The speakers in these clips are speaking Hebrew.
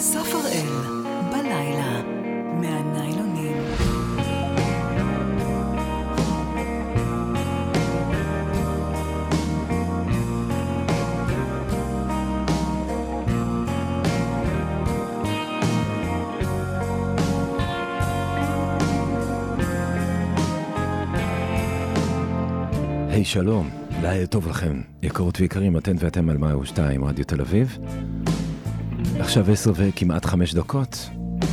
אסף הראל, בלילה, מהניילונים. היי שלום, לילה טוב לכם, יקרות ויקרים, אתן ואתם על 102 רדיו תל אביב. עכשיו 10 וכמעט 5 דקות.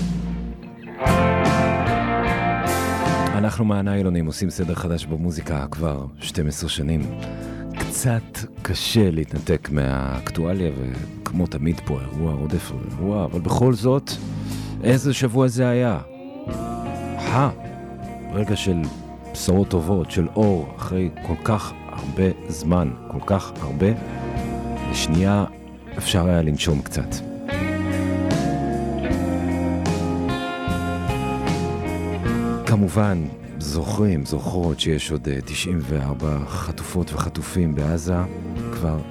אנחנו מהניילונים עושים סדר חדש במוזיקה כבר 12 שנים. קצת קשה להתנתק מהאקטואליה, וכמו תמיד פה אירוע עודף אירוע, אבל בכל זאת, איזה שבוע זה היה? רגע של בשורות טובות, של אור, אחרי כל כך הרבה זמן, כל כך הרבה, לשנייה אפשר היה לנשום קצת. כמובן, זוכרות שיש עוד 94 חטופות וחטופים בעזה, כבר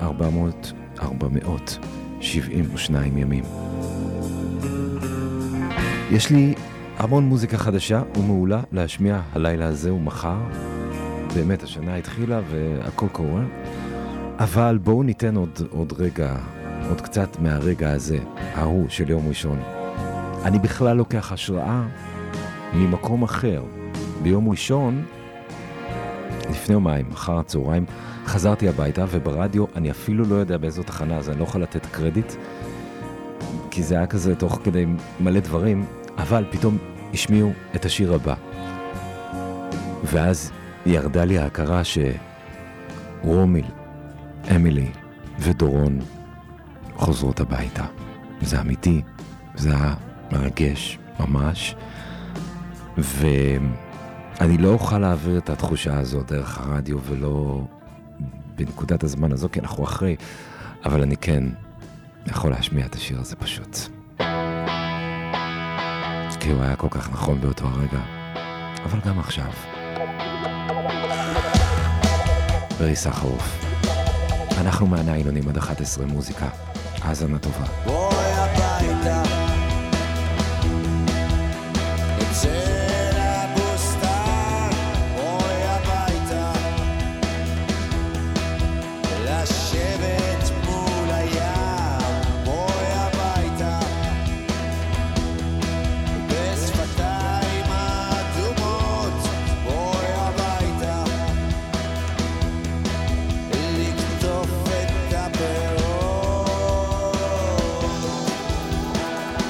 472 ימים. יש לי המון מוזיקה חדשה ומעולה להשמיע הלילה הזה ומחר. באמת השנה התחילה והכל קורה. אבל בואו ניתן עוד רגע, עוד קצת מהרגע הזה, ההוא של יום ראשון. אני בכלל לוקח השראה ממקום אחר. ביום ראשון, לפני יומיים, אחר הצהריים, חזרתי הביתה וברדיו אני אפילו לא יודע באיזו תחנה, אז אני לא יכול לתת קרדיט, כי זה היה כזה תוך כדי מלא דברים, אבל פתאום השמיעו את השיר הבא. ואז ירדה לי ההכרה שרומיל, אמילי ודורון חוזרות הביתה. זה אמיתי, זה היה מרגש ממש. ואני לא אוכל להעביר את התחושה הזאת דרך הרדיו ולא בנקודת הזמן הזו, כי אנחנו אחרי, אבל אני כן יכול להשמיע את השיר הזה פשוט. כי הוא היה כל כך נכון באותו הרגע, אבל גם עכשיו. ברי סחרוף. אנחנו מהניילונים עד 11 מוזיקה. האזנה טובה. בואי הביתה לקטוף את הפירות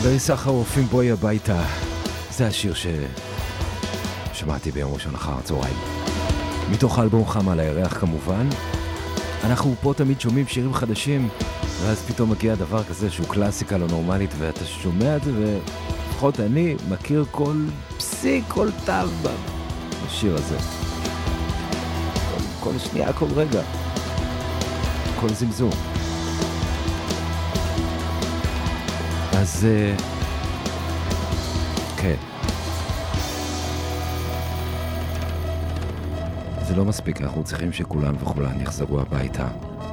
וסחר רופאים בואי הביתה. זה השיר ששמעתי ביום ראשון אחר הצהריים. מתוך האלבום חם על הירח כמובן. אנחנו פה תמיד שומעים שירים חדשים, ואז פתאום מגיע דבר כזה שהוא קלאסיקה לא נורמלית, ואתה שומע את זה, ולפחות אני מכיר כל פסיק, כל תו בשיר הזה. כל שנייה, כל רגע. כל זמזום. אז כן. זה לא מספיק, אנחנו צריכים שכולם וכולן יחזרו הביתה.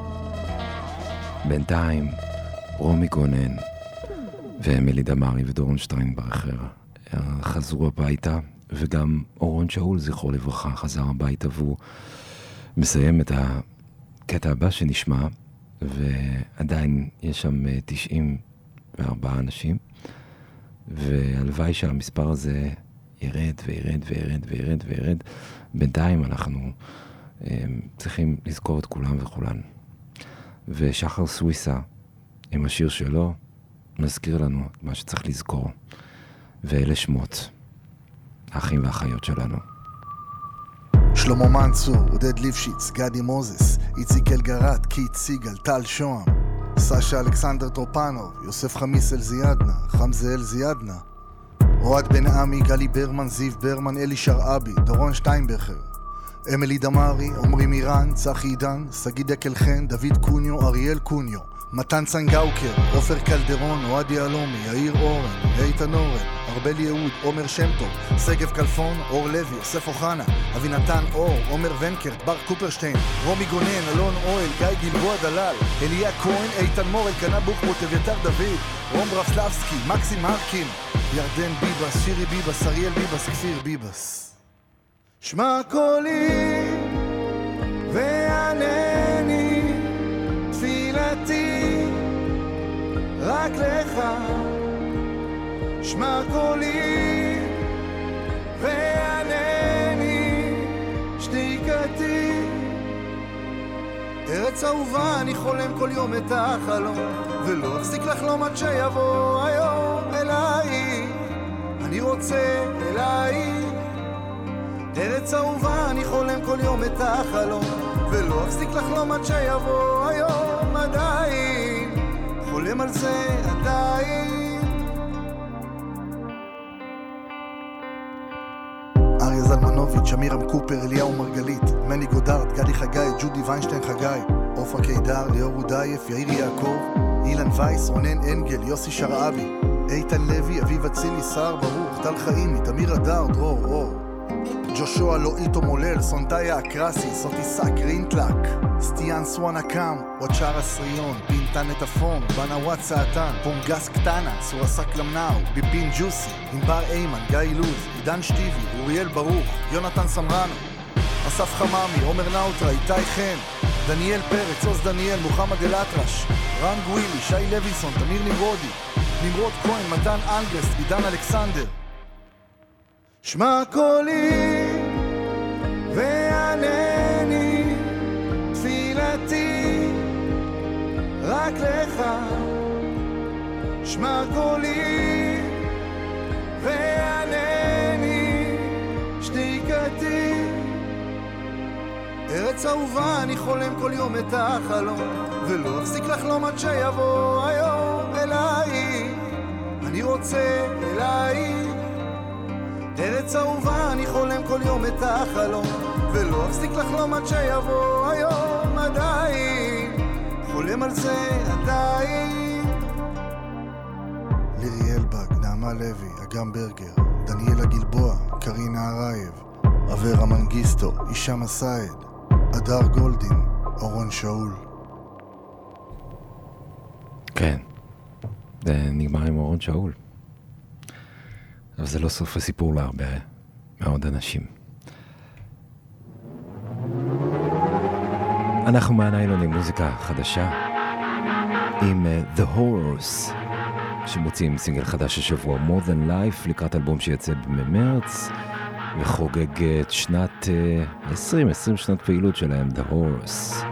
בינתיים, רומי גונן ואמילי דמארי ודורון שטיינברכר חזרו הביתה, וגם אורון שאול, זכרו לברכה, חזר הביתה, והוא מסיים את הקטע הבא שנשמע, ועדיין יש שם 94 אנשים, והלוואי שהמספר הזה ירד וירד וירד וירד וירד. בינתיים אנחנו צריכים לזכור את כולם וכולן. ושחר סוויסה, עם השיר שלו, מזכיר לנו מה שצריך לזכור. ואלה שמות, האחים והאחיות שלנו. שלמה מנצור, עודד ליפשיץ, גדי מוזס, איציק אלגרת, קיט סיגל, טל שוהם, סשה אלכסנדר טרופנוב, יוסף חמיס אל זיאדנה, חמזה אל זיאדנה, אוהד בן עמי, גלי ברמן, זיו ברמן, אלי שרעבי, דורון שטיינברכר, אמילי דמארי, עומרי מירן, צחי עידן, סגי דקל חן, דוד קוניו, אריאל קוניו, מתן צנגאוקר, עופר קלדרון, אוהד יעלומי, יאיר אורן, איתן אורן, ארבל יהוד, עומר שם טוב, סגב קלפון, אור לוי, יוסף אוחנה, אבינתן אור, עומר ונקרט, בר קופרשטיין, רומי גונן, אלון אוהל, גיא גלבוע דלל, אליה כהן, איתן מור, אלקנה בוקבוט, אביתר דוד, רום ברסלבסקי, מקסים הרקין, ירדן ביבס, שירי ביבס, אריאל ביבס, כפיר ביבס. שמע קולי וענני תפילתי רק לך, שמע קולי וענני שתיקתי, ארץ אהובה אני חולם כל יום את החלום, ולא אפסיק לחלום עד שיבוא היום אליי, אני רוצה אליי, ארץ אהובה אני חולם כל יום את החלום, ולא אפסיק לחלום עד שיבוא היום עדיין, חולם על זה עדיין. אריה זלמנוביץ', אמירם קופר, אליהו מרגלית, מני גודארד, גדי חגי, ג'ודי ויינשטיין חגי, עופרה קידר, ליאור הודייף, יאיר יעקב, אילן וייס, רונן אנגל, יוסי שרעבי, איתן לוי, אביב אצילי, סער ברוך, טל חיים, תמיר הדר, דרור אור, ג'ושוע לואיטו מולל, סונטאיה אקרסי, סוטיסה גרינטלק, סטיאן סואנקם, וואצ'ר הסריון, פינטן נטפון, בנאוואט סעתן, פונגס קטנה, סורסק למנאו, ביפין ג'וסי, ענבר אימן, גיא לוז, עידן שטיבי, אוריאל ברוך, יונתן סמרנו, אסף חממי, עומר נאוטרה, איתי חן, דניאל פרץ, עוז דניאל, מוחמד אלאטרש, רן גווילי, שי לוינסון, תמיר נמרודי, נמרוד כהן, מתן אנגרס, עידן אלכסנדר. שמע קולי וענני תפילתי רק לך, שמע קולי וענני שתיקתי, ארץ אהובה אני חולם כל יום את החלום, ולא אפסיק לחלום עד שיבוא היום אליי, אני רוצה אליי, ארץ אהובה אני חולם כל יום את החלום, ולא אפסיק לחלום עד שיבוא היום עדיין, חולם על זה עדיין. לירי אלבג, נעמה לוי, אגם ברגר, דניאלה גלבוע, קרינה הרייב, אברה מנגיסטו, אישה מסעד, אדר גולדין, אורון שאול. כן, זה נגמר עם אורון שאול, אבל זה לא סוף הסיפור להרבה מאוד אנשים. אנחנו מהניילונים, מוזיקה חדשה עם The Horrors, שמוצאים סינגל חדש השבוע, More Than Life, לקראת אלבום שיצא במרץ וחוגג את שנת 20 שנות פעילות שלהם, The Horrors.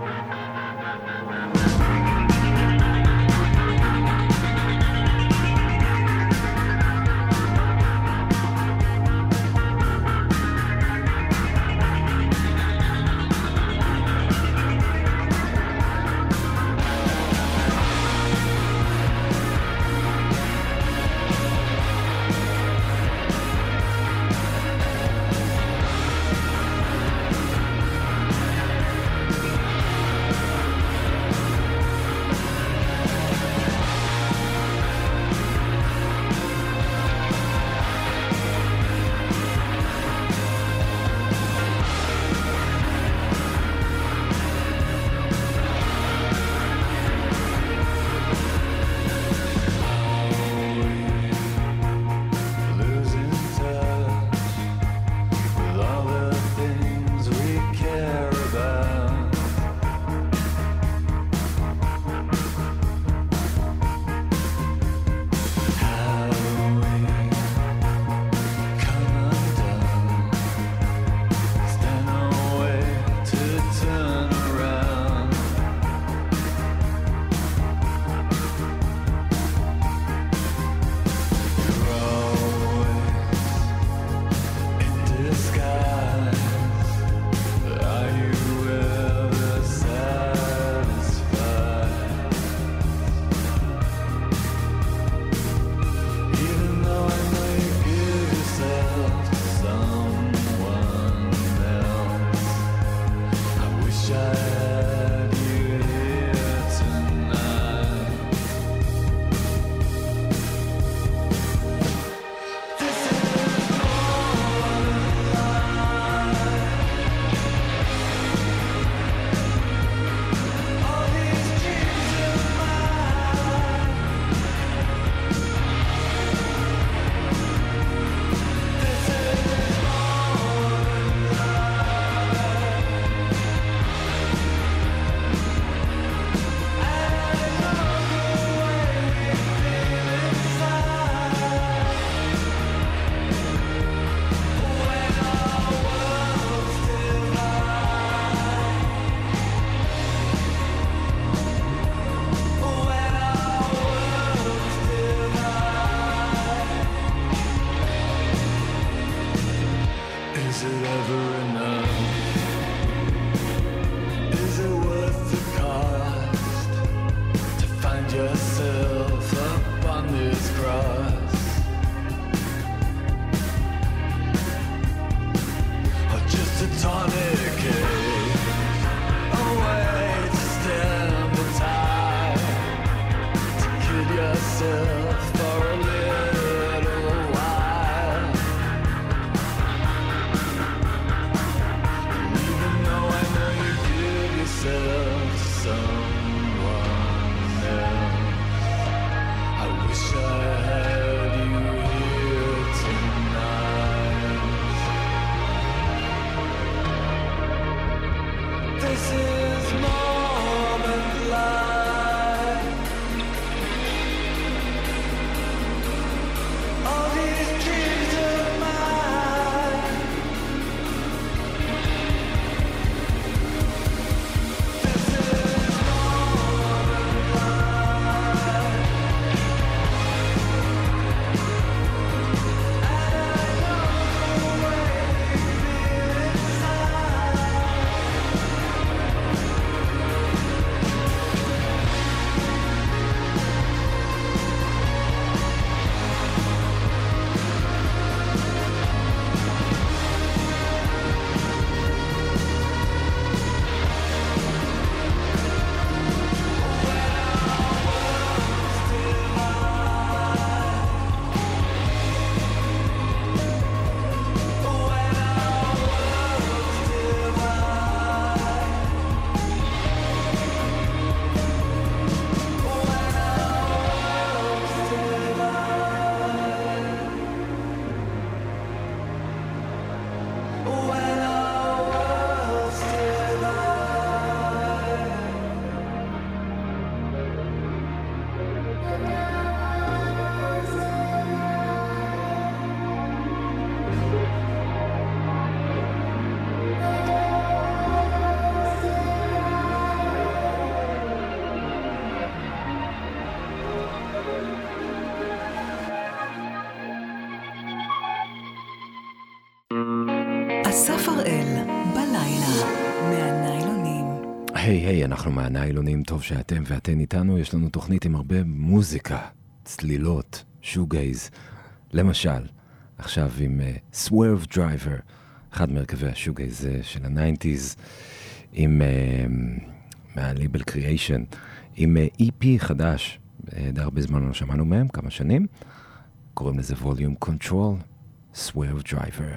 היי, אנחנו מהניילונים, טוב שאתם ואתן איתנו, יש לנו תוכנית עם הרבה מוזיקה, צלילות, שוגייז, למשל, עכשיו עם Swerve Driver, אחד מרכבי השוגייז של ה-90s, עם מהליבל קריאיישן, עם EP חדש, די הרבה זמן לא שמענו מהם, כמה שנים, קוראים לזה Volume Control, Swerve Driver.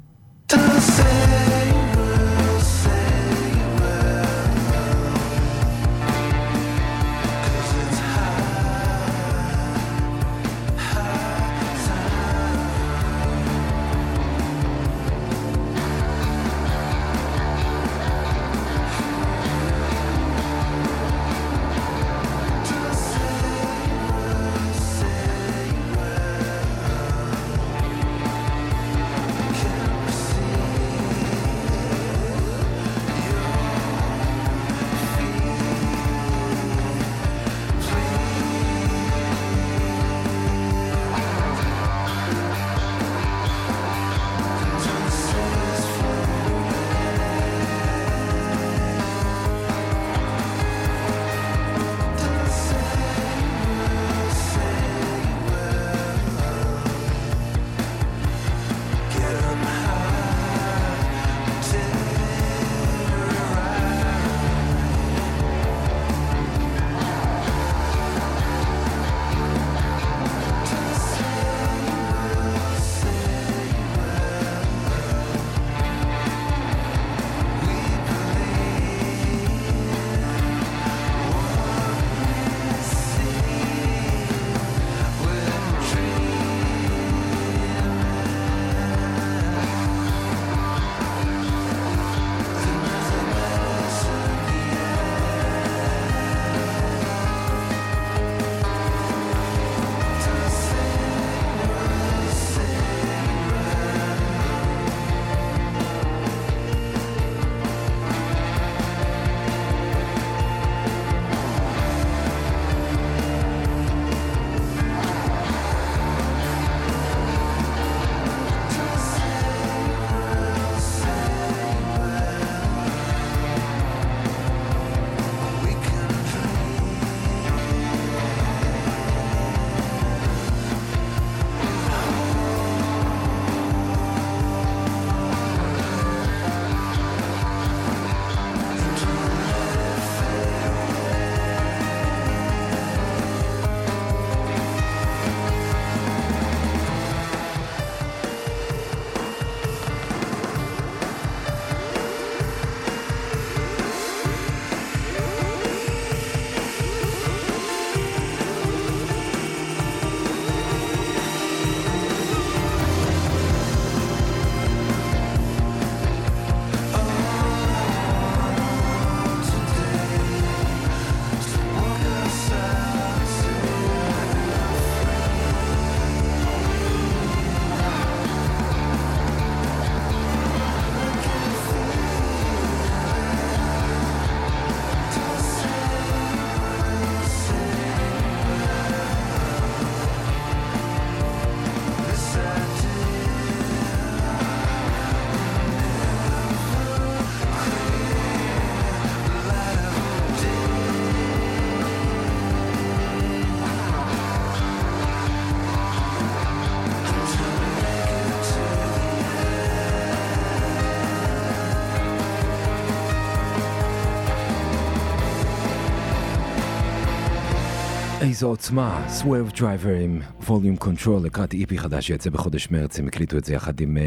איזו עוצמה, Swerve Driver עם Volume Control לקראת EP חדש שיצא בחודש מרץ, הם הקליטו את זה יחד עם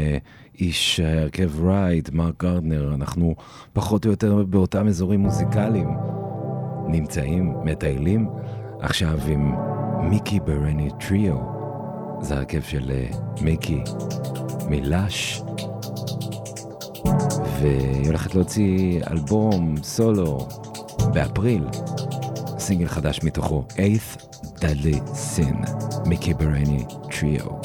איש הרכב רייד, מרק גרדנר, אנחנו פחות או יותר באותם אזורים מוזיקליים, נמצאים, מטיילים, עכשיו עם מיקי ברני טריו, זה הרכב של מיקי מלאש, והיא הולכת להוציא אלבום סולו באפריל, סינגל חדש מתוכו, Eighth Deadly Sin, מיקי ברני טריו.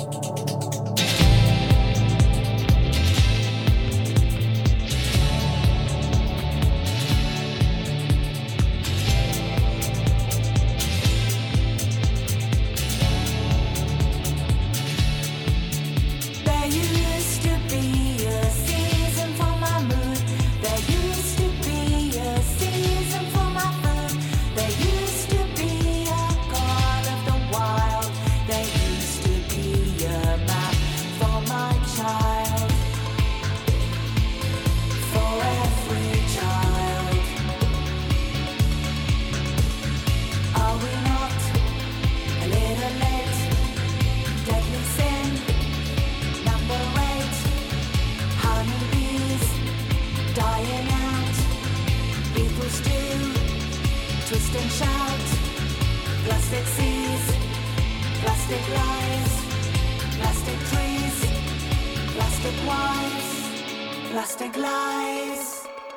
Season twist and shout. Plastic seas, plastic lies, plastic trees, plastic wives, plastic lies.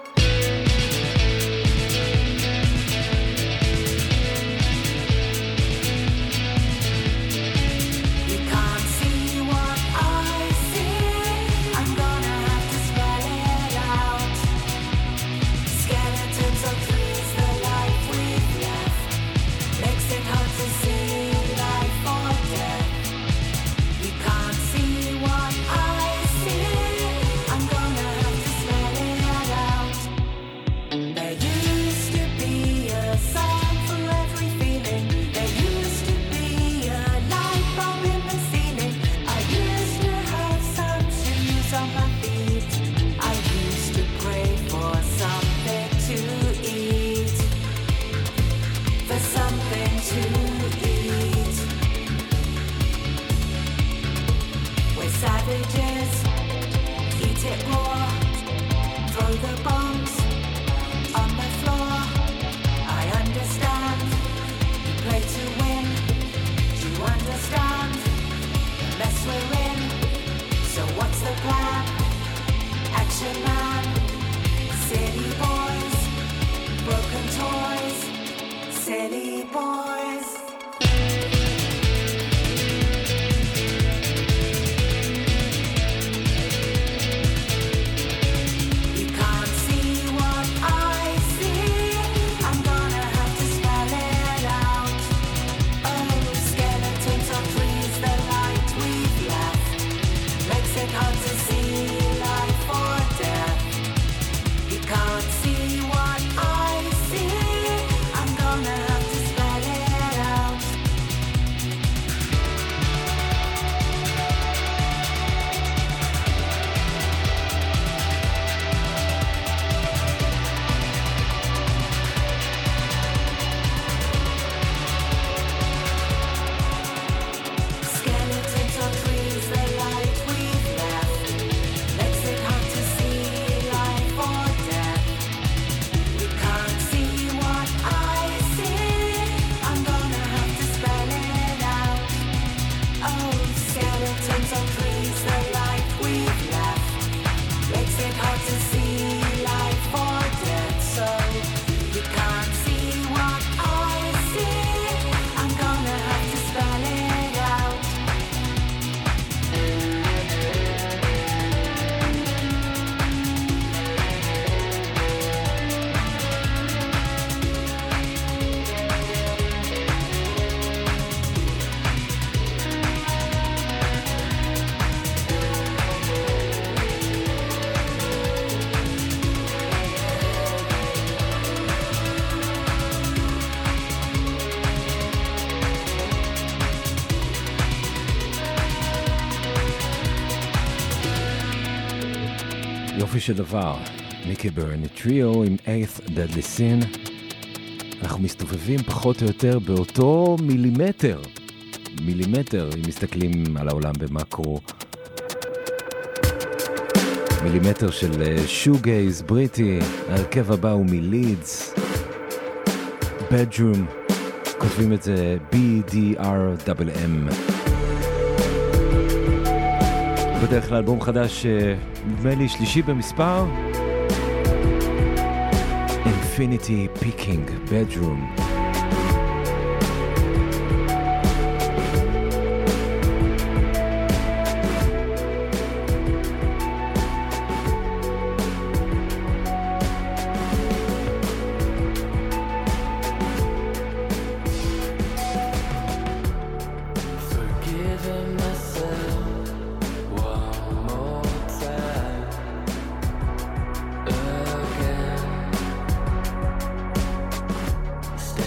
יופי של דבר, מיקי ברני טריו עם 8th Deadly Sin. אנחנו מסתובבים פחות או יותר באותו מילימטר, אם מסתכלים על העולם במקרו. מילימטר של שוגייז בריטי, ההרכב הבא הוא מלידס, Bedroom, כותבים את זה BDRMM. בדרך כלל אלבום חדש, נדמה לי שלישי במספר, Infinity Picking, Bedroom. Stay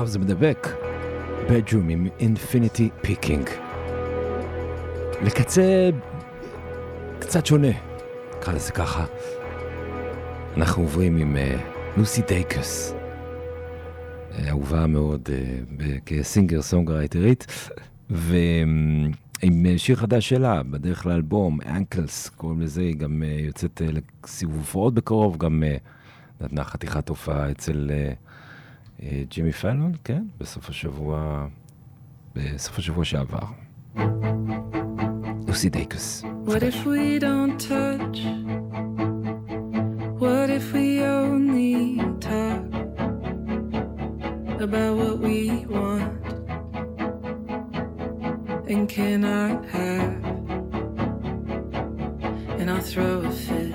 עכשיו זה מדבק. Bedroom עם Infinity Picking. לקצה קצת שונה, נקרא לזה ככה. אנחנו עוברים עם לוסי דייקוס, אהובה מאוד כסינגר סונגרייטרית, ועם שיר חדש שלה, בדרך לאלבום, אנקלס, קוראים לזה, היא גם יוצאת לסיבוב הופעות בקרוב, גם נתנה חתיכת הופעה אצל ג'ימי פאלון, כן, בסוף השבוע שעבר. לוסי דייקוס. What if we don't touch? What if we only talk about what we want and cannot have? And I'll throw a fit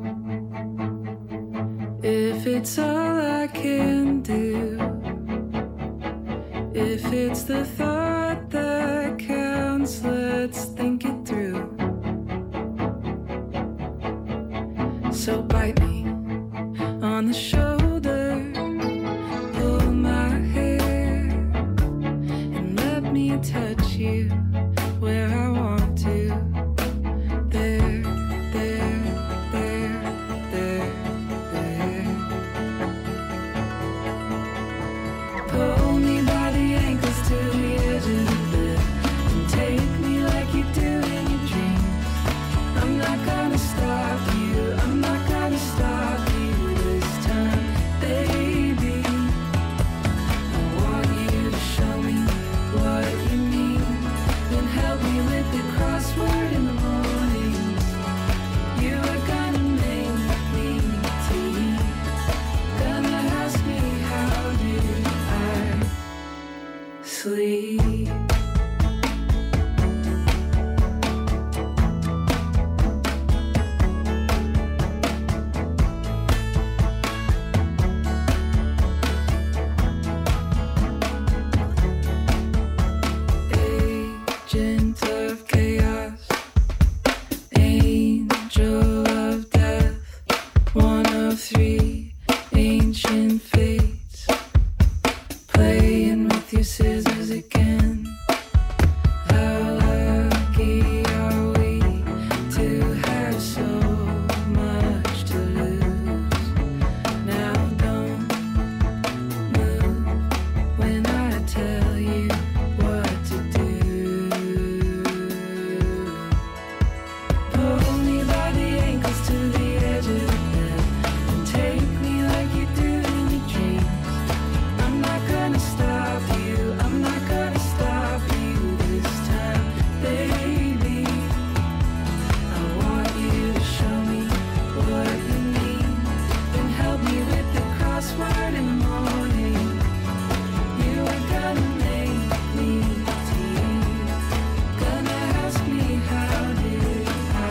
if it's all I can do. If it's the thought that counts, let's think it through. So bite me on the shoulder, pull my hair, and let me touch you where I want to. There, there, there, there, there. Pull me by the ankles to the edge of the bed and take me like you do in your dreams. I'm not gonna stop you, I'm not gonna stop you this time, baby. I want you to show me what you mean, then help me with the crossword in the morning. You are gonna make me tea, gonna ask me how do I sleep. Agent of chaos, angel of death, one of three ancient fates, playing with your scissors again. How lucky are we to have so much to lose? Now don't move when I tell you what to do. Pull me by the ankles to the edge of the bed and take me like you do in your dreams. I'm not gonna stop you, I'm not gonna stop you this time, baby. I want you to show me what you mean, then help me with the crossword in the morning. You are gonna make me tea, gonna ask me how did I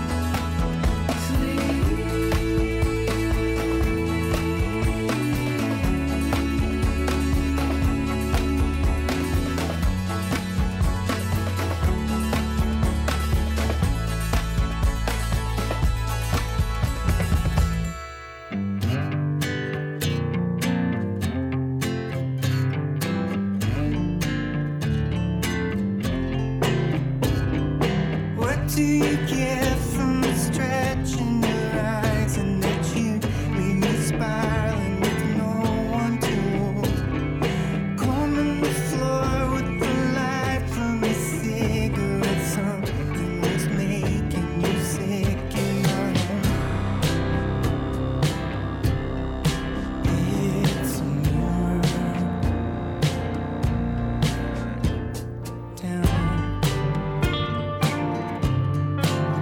What do you get from stretching your eyes and that you leave me spiraling with no one to hold? Combing the floor with the light from a cigarette, something was making you sick in my home. It's more down.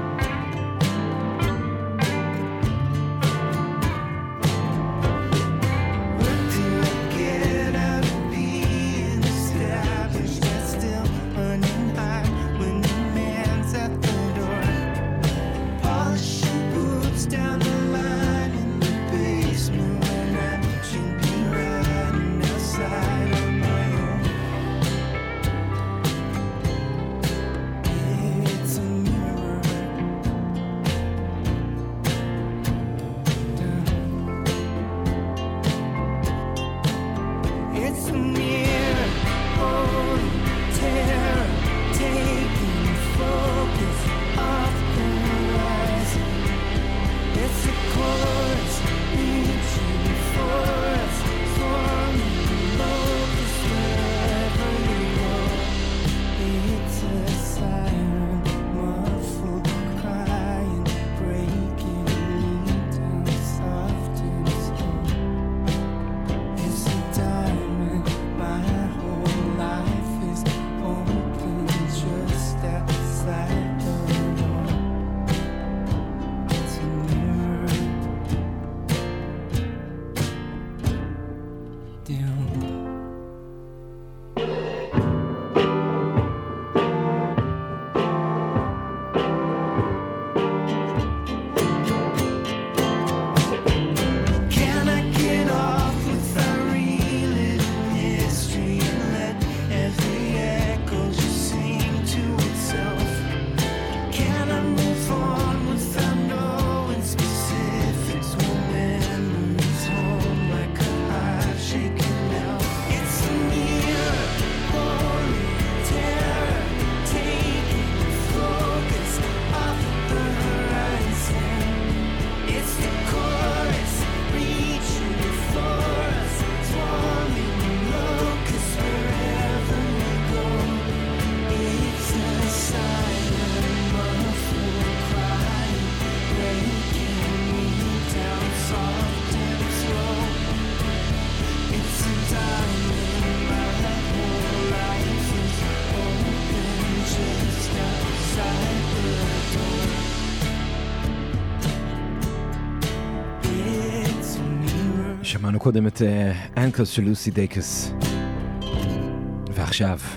שמענו קודם את אנקלס של לוסי דייקס, ועכשיו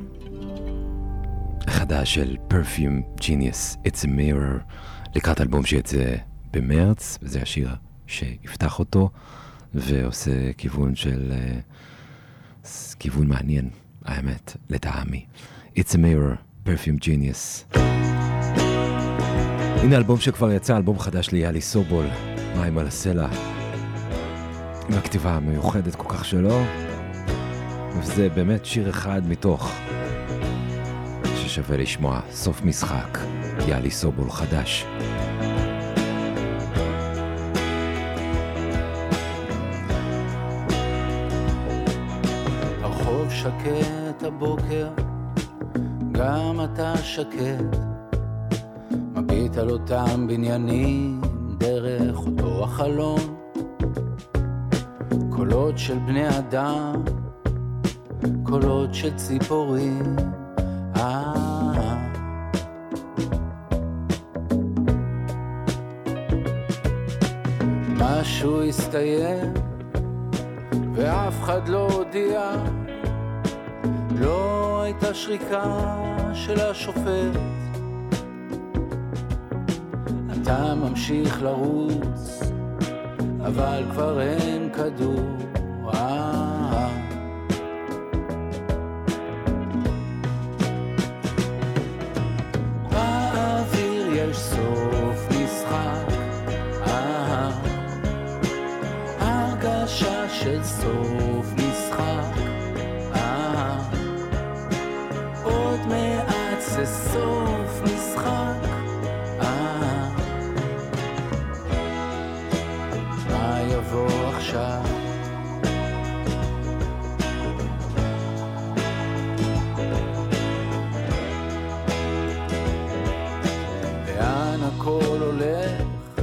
החדש של Perfume Genius, It's a Mirror, לקראת אלבום שיצא במרץ, וזה השיר שיפתח אותו ועושה כיוון של כיוון מעניין, האמת, לטעמי. It's a Mirror, Perfume Genius. הנה אלבום שכבר יצא, אלבום חדש ליאלי סובול, מים על הסלע, עם הכתיבה המיוחדת כל כך שלו, וזה באמת שיר אחד מתוך ששווה לשמוע. סוף משחק, יאלי סובול חדש. הרחוב שקט הבוקר, גם אתה שקט, מביט על אותם בניינים דרך אותו החלון, קולות של בני אדם, קולות של ציפורים. משהו הסתיים ואף אחד לא הודיע, לא הייתה שריקה של השופט, אתה ממשיך לרוץ אבל כבר אין כדור. באוויר יש סוף משחק, הרגשה של סוף משחק, עוד מעט זה סוף משחק. מה יבוא עכשיו? לאן הכל הולך?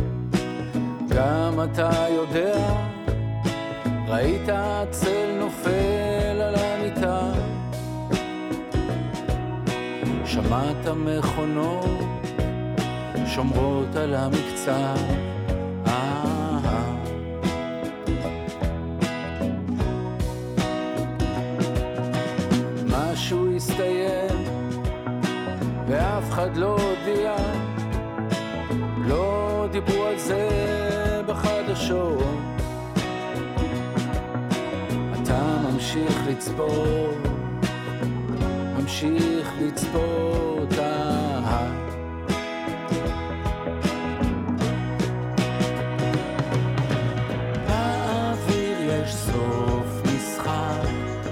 גם אתה יודע, ראית הצל נופל על המיטה, שמעת מכונות שומרות על המקצה. משהו הסתיים ואף אחד לא הודיע, לא דיברו על זה בחדשות, אתה ממשיך לצפות, ממשיך לצפות. באוויר יש סוף משחק,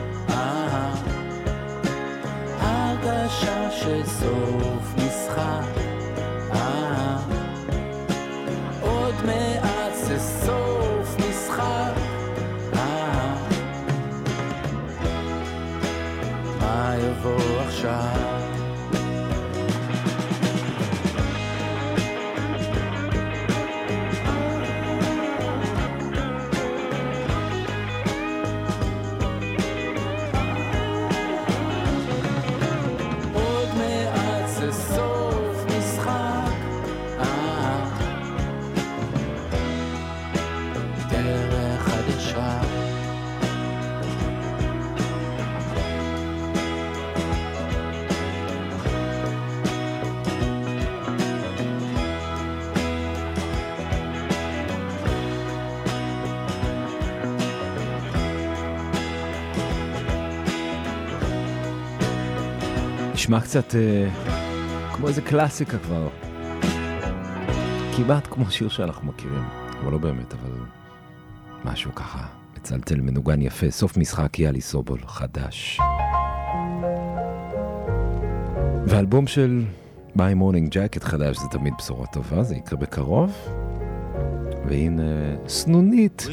הרגשה של סוף משחק, עוד מעט זה סוף משחק. מה יבוא עכשיו? נשמע קצת כמו איזה קלאסיקה כבר, כמעט כמו שיר שאנחנו מכירים, אבל לא באמת, אבל משהו ככה מצלצל מנוגן יפה. סוף משחק, יאלי סובול חדש, ואלבום של My Morning Jacket חדש, זה תמיד בשורה טובה, זה יקרה בקרוב. והנה סנונית,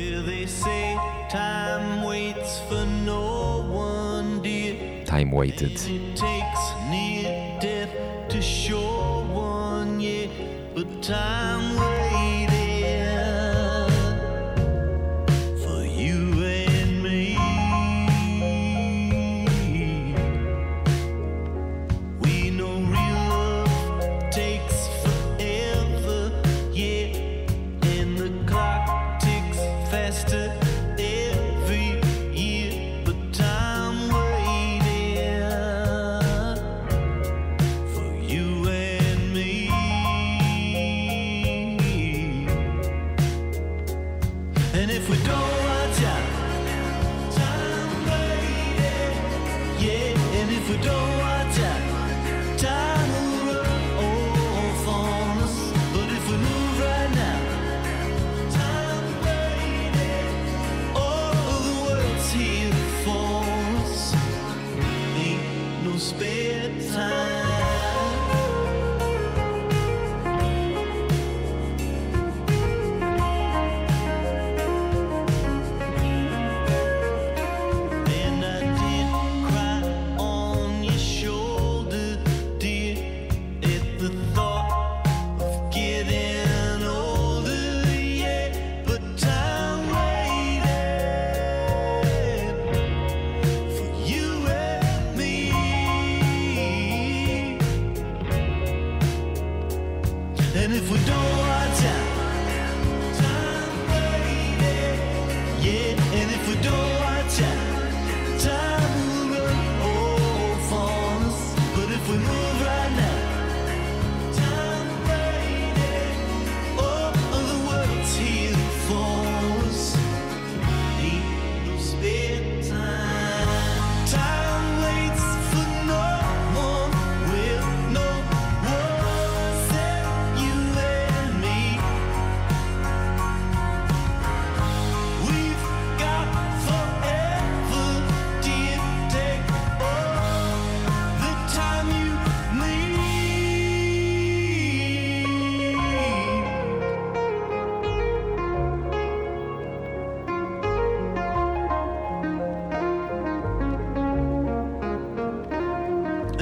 Time Waited. It takes near death to show one, yeah, but time waited for you and me. We know real love takes forever, yeah, and the clock ticks faster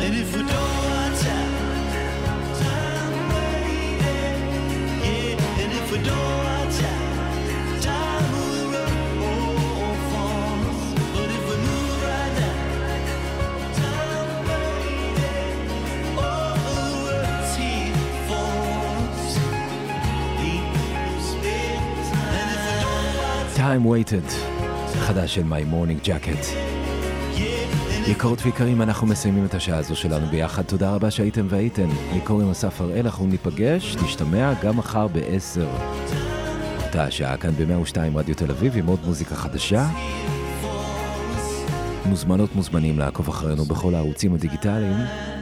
And if we don't want time, time waiting. Yeah, and if we don't want time, time will run for us. But if we move right now, time waiting. All the world's here for us. And if we don't want Time Waited, חדש של My Morning Jacket. יקרות ויקרים, אנחנו מסיימים את השעה הזו שלנו ביחד. תודה רבה שהייתם והייתן. לי קוראים אסף הראל, אנחנו ניפגש, נשתמע גם מחר ב-10. אותה השעה כאן ב-102 רדיו תל אביב עם עוד מוזיקה חדשה. מוזמנות מוזמנים לעקוב אחרינו בכל הערוצים הדיגיטליים.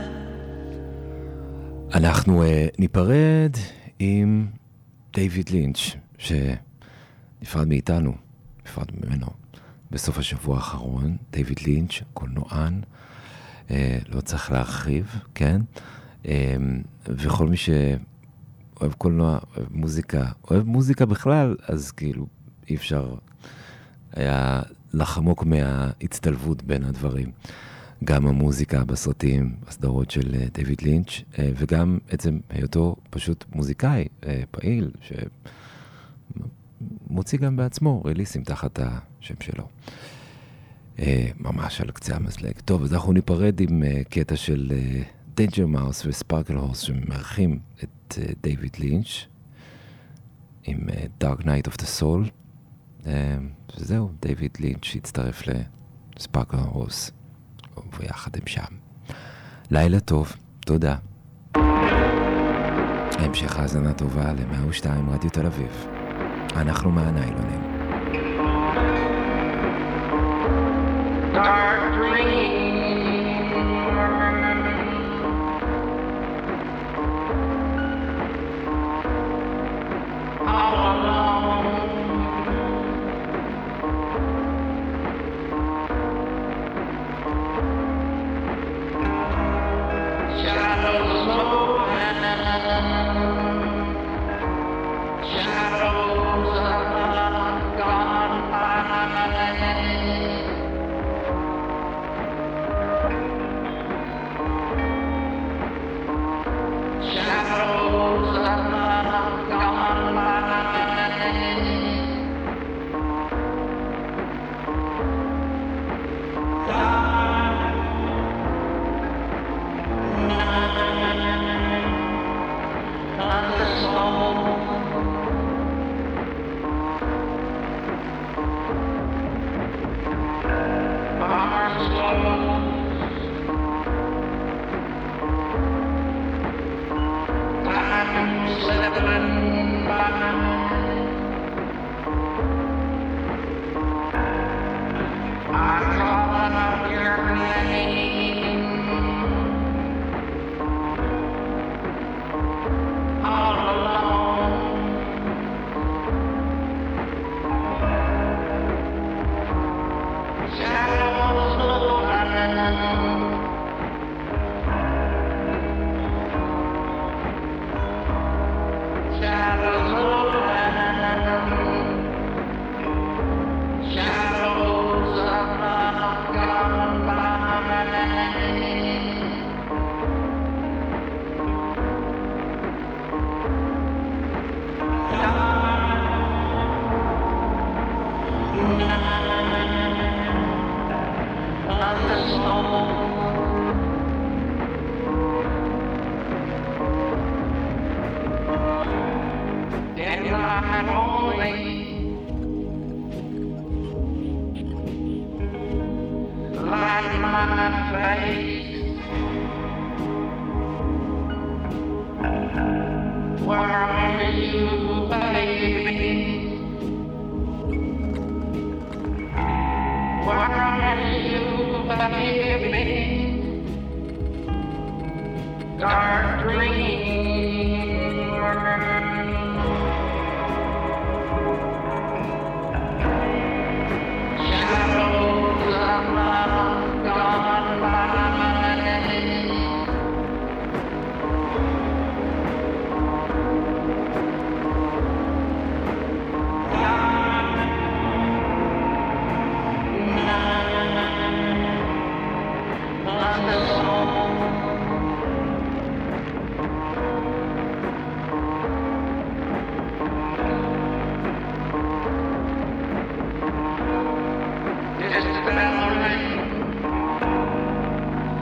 אנחנו ניפרד עם דיוויד לינץ' שנפרד מאיתנו, נפרד ממנו. בסוף השבוע האחרון, דיוויד לינץ', קולנוען, לא צריך להרחיב, כן? וכל מי שאוהב קולנוע, אוהב מוזיקה בכלל, אז כאילו אי אפשר היה לחמוק מההצטלבות בין הדברים. גם המוזיקה בסרטים, בסדרות של דיוויד לינץ', וגם עצם היותו פשוט מוזיקאי פעיל, מוציא גם בעצמו ריליסים תחת השם שלו. ממש על קצה המזלג. טוב, אז אנחנו ניפרד עם קטע של דנג'ר מאוס וספארקל הורס שמארחים את דיוויד לינץ' עם Dark Night of the Soul. וזהו, דיוויד לינץ' הצטרף לספארקל הורס ויחד הם שם. לילה טוב, תודה. המשך האזנה טובה ל-102 רדיו תל אביב. אנחנו מהניילונים. Dark dream, all alone, shadows moving, shadows are gone by. Shadows are gone by. Dark dream, shadows are gone by. On the soul.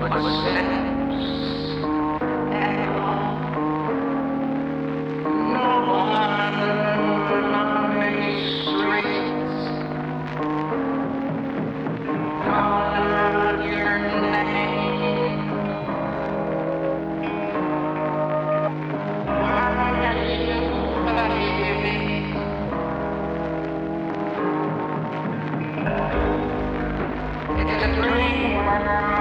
It's a dream.